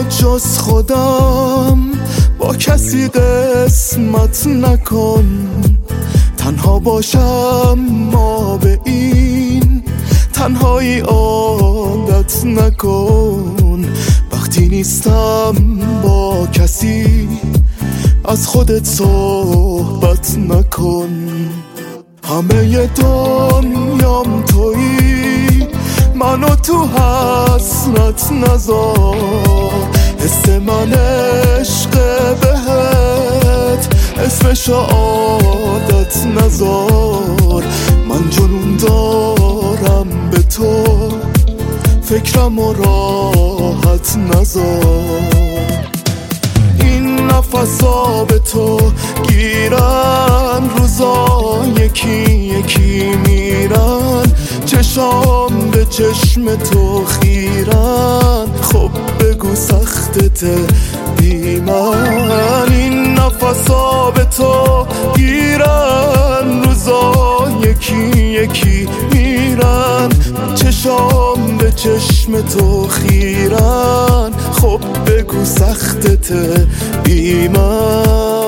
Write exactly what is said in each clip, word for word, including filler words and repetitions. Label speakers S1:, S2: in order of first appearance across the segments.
S1: جز خودم با کسی قسمت نکن، تنها باشم ما به این تنهایی عادت نکن. وقتی نیستم با کسی از خودت صحبت نکن. همه دنیام تویی، منو تو حسرت نذار. حس من عشق بهت، اسمشو عادت نذار. من جنون دارم به تو، فکرم و راحت نذار. این نفسا به تو گیرن، روزا یکی یکی میرن. چشام به چشم تو خیرن، خب بگو سختته بی من. این نفسا به تو گیرن، روزا یکی یکی میرن. چشام به چشم تو خیرن، خب بگو سختته بی من.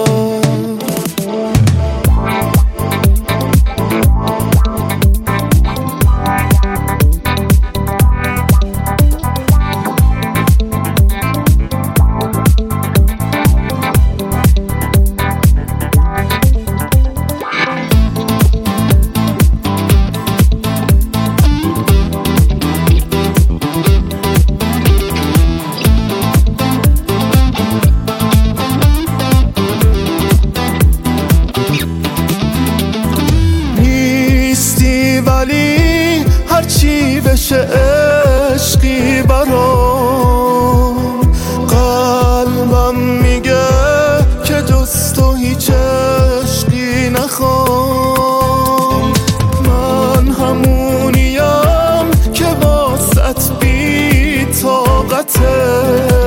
S1: ولی هرچی بشه عشقی برام، قلبم میگه که جز تو هیچ عشقی نخوام. من همونیم که واسط بی طاقته،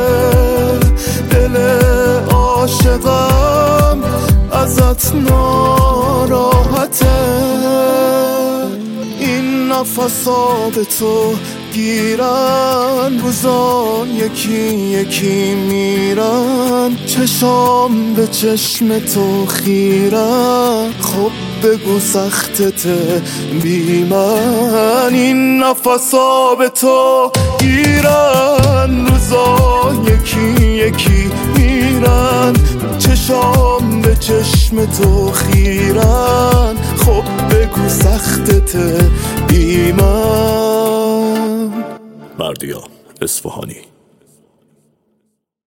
S1: دل عاشقم ازت ناراحته. نفسا به تو گیرن، روزا یکی یکی میرن. چشام به چشم تو خیرن، خب بگو سختته بی من. این نفسا به تو گیرن، روزا یکی یکی میرن. چشام به چشم تو خیرن، خب بگو سختته بی من.
S2: بردیا اصفهانی.